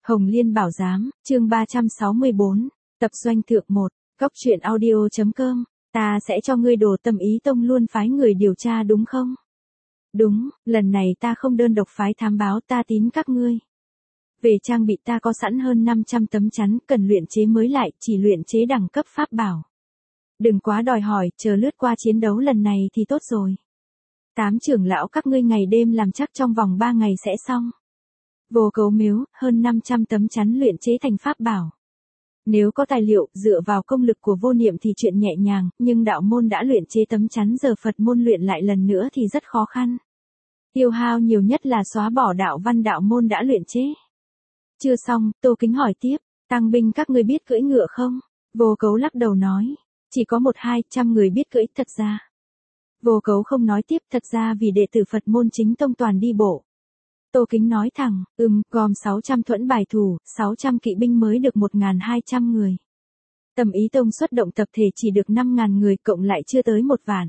Hồng Liên Bảo Giám, chương 364, tập doanh thượng 1, góc truyện audio.com, ta sẽ cho ngươi đồ Tâm Ý Tông luôn phái người điều tra đúng không? Đúng, lần này ta không đơn độc phái thám báo, ta tín các ngươi. Về trang bị ta có sẵn hơn 500 tấm chắn, cần luyện chế mới lại, chỉ luyện chế đẳng cấp pháp bảo. Đừng quá đòi hỏi, chờ lướt qua chiến đấu lần này thì tốt rồi. 8 trưởng lão các ngươi ngày đêm làm chắc trong vòng 3 ngày sẽ xong. Vô Cấu Miếu, hơn 500 tấm chắn luyện chế thành pháp bảo. Nếu có tài liệu, dựa vào công lực của Vô Niệm thì chuyện nhẹ nhàng, nhưng đạo môn đã luyện chế tấm chắn, giờ Phật môn luyện lại lần nữa thì rất khó khăn. Tiêu hao nhiều nhất là xóa bỏ đạo văn đạo môn đã luyện chế. Chưa xong, Tô Kính hỏi tiếp, tăng binh các ngươi biết cưỡi ngựa không? Vô Cấu lắc đầu nói, chỉ có 100-200 người biết cưỡi, thật ra. Vô Cấu không nói tiếp, thật ra vì đệ tử Phật môn chính tông toàn đi bộ. Tô Kính nói thẳng, gom 600 thuẫn bài thủ, 600 kỵ binh mới được 1.200 người. Tâm Ý Tông xuất động tập thể chỉ được 5.000 người, cộng lại chưa tới 1 vạn.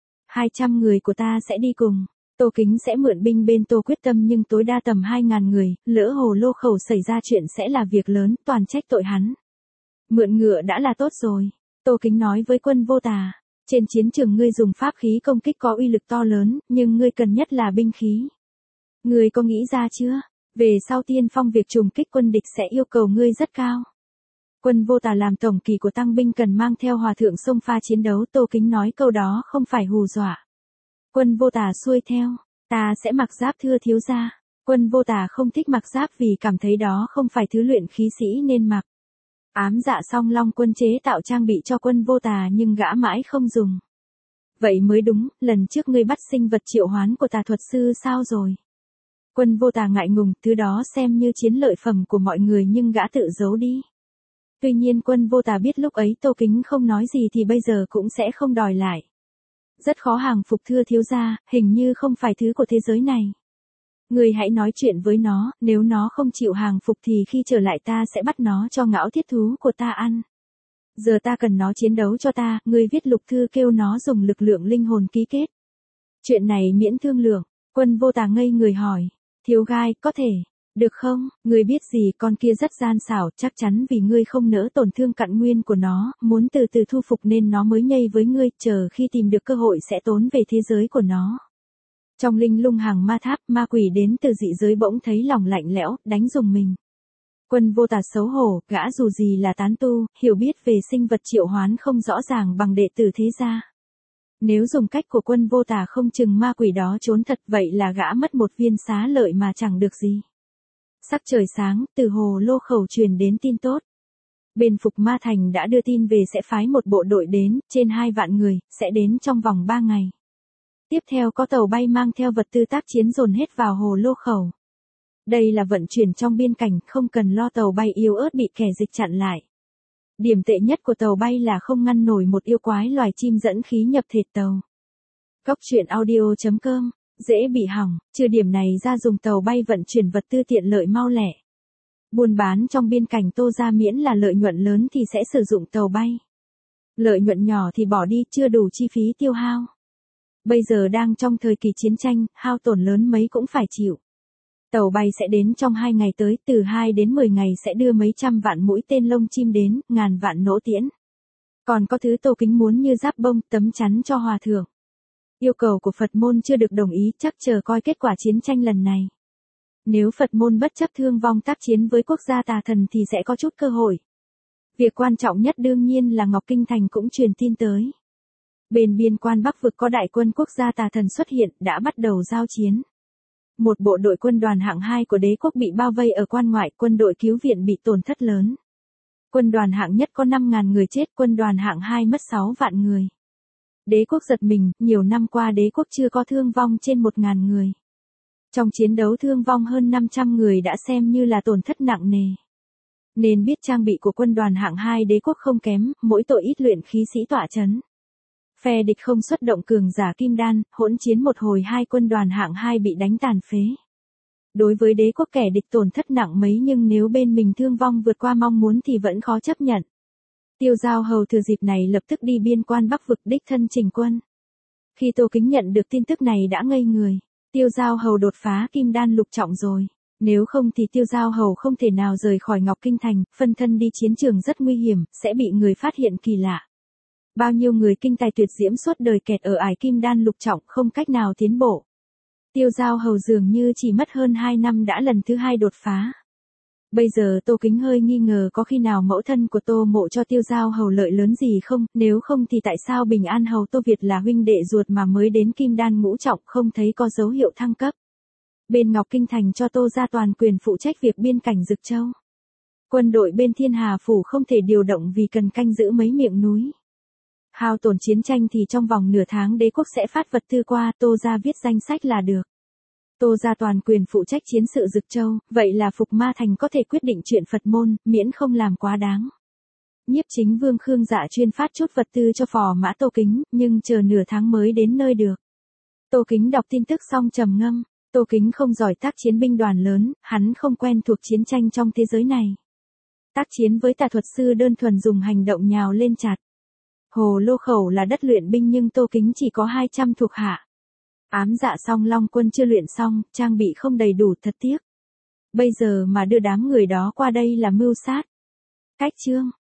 200 người của ta sẽ đi cùng. Tô Kính sẽ mượn binh bên Tô Quyết Tâm nhưng tối đa tầm 2.000 người, lỡ Hồ Lô Khẩu xảy ra chuyện sẽ là việc lớn, toàn trách tội hắn. Mượn ngựa đã là tốt rồi. Tô Kính nói với Quân Vô Tà, trên chiến trường ngươi dùng pháp khí công kích có uy lực to lớn, nhưng ngươi cần nhất là binh khí. Ngươi có nghĩ ra chưa? Về sau tiên phong việc trùng kích quân địch sẽ yêu cầu ngươi rất cao. Quân Vô Tà làm tổng kỳ của tăng binh cần mang theo hòa thượng xông pha chiến đấu. Tô Kính nói câu đó không phải hù dọa. Quân Vô Tà xuôi theo, ta sẽ mặc giáp thưa thiếu gia. Quân Vô Tà không thích mặc giáp vì cảm thấy đó không phải thứ luyện khí sĩ nên mặc. Ám Dạ Song Long Quân chế tạo trang bị cho Quân Vô Tà nhưng gã mãi không dùng. Vậy mới đúng, lần trước ngươi bắt sinh vật triệu hoán của Tà thuật sư sao rồi? Quân Vô Tà ngại ngùng, thứ đó xem như chiến lợi phẩm của mọi người nhưng gã tự giấu đi. Tuy nhiên Quân Vô Tà biết lúc ấy Tô Kính không nói gì thì bây giờ cũng sẽ không đòi lại. Rất khó hàng phục thưa thiếu gia, hình như không phải thứ của thế giới này. Người hãy nói chuyện với nó, nếu nó không chịu hàng phục thì khi trở lại ta sẽ bắt nó cho ngão thiết thú của ta ăn. Giờ ta cần nó chiến đấu cho ta, ngươi viết lục thư kêu nó dùng lực lượng linh hồn ký kết. Chuyện này miễn thương lượng. Quân Vô Tà ngây người hỏi, thiếu gai, có thể, được không? Ngươi biết gì, con kia rất gian xảo, chắc chắn vì ngươi không nỡ tổn thương cặn nguyên của nó, muốn từ từ thu phục nên nó mới nhây với ngươi, chờ khi tìm được cơ hội sẽ tốn về thế giới của nó. Trong linh lung hàng ma tháp, ma quỷ đến từ dị giới bỗng thấy lòng lạnh lẽo, đánh rùng mình. Quân Vô Tà xấu hổ, gã dù gì là tán tu, hiểu biết về sinh vật triệu hoán không rõ ràng bằng đệ tử thế gia. Nếu dùng cách của Quân Vô Tà không chừng ma quỷ đó trốn thật, vậy là gã mất một viên xá lợi mà chẳng được gì. Sắc trời sáng, từ Hồ Lô Khẩu truyền đến tin tốt. Bên Phục Ma Thành đã đưa tin về sẽ phái một bộ đội đến, trên 2 vạn người, sẽ đến trong vòng 3 ngày. Tiếp theo có tàu bay mang theo vật tư tác chiến dồn hết vào Hồ Lô Khẩu. Đây là vận chuyển trong biên cảnh, không cần lo tàu bay yếu ớt bị kẻ dịch chặn lại. Điểm tệ nhất của tàu bay là không ngăn nổi một yêu quái loài chim dẫn khí nhập thịt tàu. Góc truyện audio.com, dễ bị hỏng, trừ điểm này ra dùng tàu bay vận chuyển vật tư tiện lợi mau lẹ. Buôn bán trong biên cảnh Tô ra miễn là lợi nhuận lớn thì sẽ sử dụng tàu bay. Lợi nhuận nhỏ thì bỏ đi, chưa đủ chi phí tiêu hao. Bây giờ đang trong thời kỳ chiến tranh, hao tổn lớn mấy cũng phải chịu. Tàu bay sẽ đến trong 2 ngày tới, từ 2 đến 10 ngày sẽ đưa mấy trăm vạn mũi tên lông chim đến, ngàn vạn nỗ tiễn. Còn có thứ Tô Kính muốn như giáp bông, tấm chắn cho hòa thượng. Yêu cầu của Phật môn chưa được đồng ý, chắc chờ coi kết quả chiến tranh lần này. Nếu Phật môn bất chấp thương vong tác chiến với quốc gia tà thần thì sẽ có chút cơ hội. Việc quan trọng nhất đương nhiên là Ngọc Kinh Thành cũng truyền tin tới. Bên biên quan Bắc vực có đại quân quốc gia tà thần xuất hiện, đã bắt đầu giao chiến. Một bộ đội quân đoàn hạng 2 của đế quốc bị bao vây ở quan ngoại, quân đội cứu viện bị tổn thất lớn. Quân đoàn hạng nhất có 5.000 người chết, quân đoàn hạng 2 mất 6 vạn người. Đế quốc giật mình, nhiều năm qua đế quốc chưa có thương vong trên 1.000 người. Trong chiến đấu thương vong hơn 500 người đã xem như là tổn thất nặng nề. Nên biết trang bị của quân đoàn hạng 2 đế quốc không kém, mỗi tội ít luyện khí sĩ tọa chấn. Phe địch không xuất động cường giả kim đan, hỗn chiến một hồi 2 quân đoàn hạng 2 bị đánh tàn phế. Đối với đế quốc kẻ địch tổn thất nặng mấy nhưng nếu bên mình thương vong vượt qua mong muốn thì vẫn khó chấp nhận. Tiêu Giao Hầu thừa dịp này lập tức đi biên quan Bắc vực đích thân chỉnh quân. Khi Tô Kính nhận được tin tức này đã ngây người. Tiêu Giao Hầu đột phá kim đan lục trọng rồi. Nếu không thì Tiêu Giao Hầu không thể nào rời khỏi Ngọc Kinh Thành, phân thân đi chiến trường rất nguy hiểm, sẽ bị người phát hiện kỳ lạ. Bao nhiêu người kinh tài tuyệt diễm suốt đời kẹt ở ải kim đan lục trọng không cách nào tiến bộ. Tiêu Giao Hầu dường như chỉ mất hơn 2 năm đã lần thứ 2 đột phá. Bây giờ Tô Kính hơi nghi ngờ có khi nào mẫu thân của Tô Mộ cho Tiêu Giao Hầu lợi lớn gì không, nếu không thì tại sao Bình An Hầu Tô Việt là huynh đệ ruột mà mới đến kim đan ngũ trọng không thấy có dấu hiệu thăng cấp. Bên Ngọc Kinh Thành cho Tô ra toàn quyền phụ trách việc biên cảnh Dực Châu. Quân đội bên Thiên Hà Phủ không thể điều động vì cần canh giữ mấy miệng núi. Hao tổn chiến tranh thì trong vòng nửa tháng đế quốc sẽ phát vật tư qua, Tô ra viết danh sách là được. Tô ra toàn quyền phụ trách chiến sự Dực Châu, vậy là Phục Ma Thành có thể quyết định chuyện Phật môn, miễn không làm quá đáng. Nhiếp chính vương Khương Dạ chuyên phát chút vật tư cho phò mã Tô Kính, nhưng chờ nửa tháng mới đến nơi được. Tô Kính đọc tin tức xong trầm ngâm, Tô Kính không giỏi tác chiến binh đoàn lớn, hắn không quen thuộc chiến tranh trong thế giới này. Tác chiến với tà thuật sư đơn thuần dùng hành động nhào lên chặt. Hồ Lô Khẩu là đất luyện binh nhưng Tô Kính chỉ có 200 thuộc hạ. Ám Dạ Song Long quân chưa luyện xong, trang bị không đầy đủ thật tiếc. Bây giờ mà đưa đám người đó qua đây là mưu sát. Cách chương